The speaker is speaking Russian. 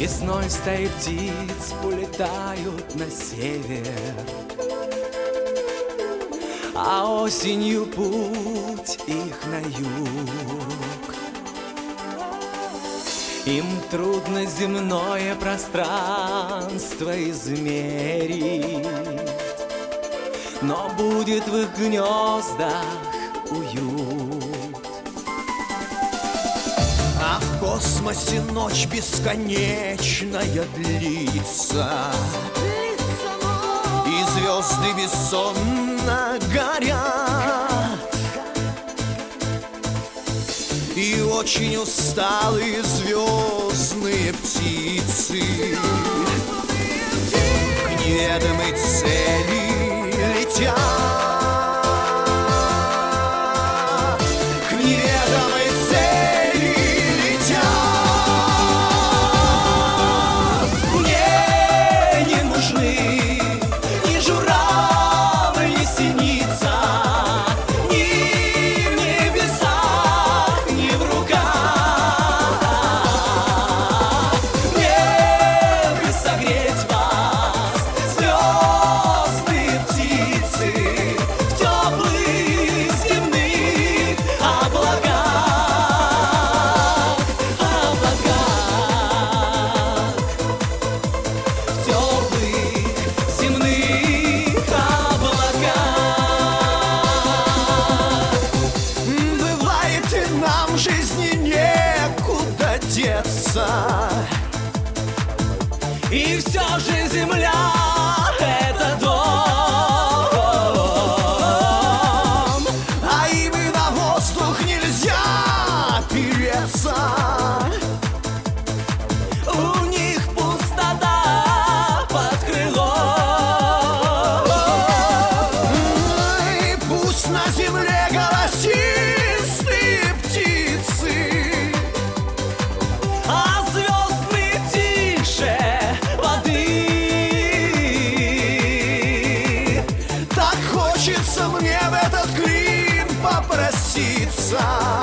Весной стаи птиц улетают на север, а осенью путь их на юг. Им трудно земное пространство измерить, но будет в их гнездах уют. А в космосе ночь бесконечная длится, и звезды бессонно горят, и очень усталые звездные птицы к неведомой цели летят. К неведомой цели летят. Мне не нужны ни журавль, ни синица, ни в небесах, ни в руках. Мне бы согреть вас, звездные птицы, в теплых земных облаках. В теплых земных облаках. Бывает, и нам в жизни некуда деться, и все же земля — это дом, а им и на воздух нельзя опереться. У них пустота под крылом. И пусть на земле голосистые птицы, а звездные тише воды. Так хочется мне в этот клин попроситься.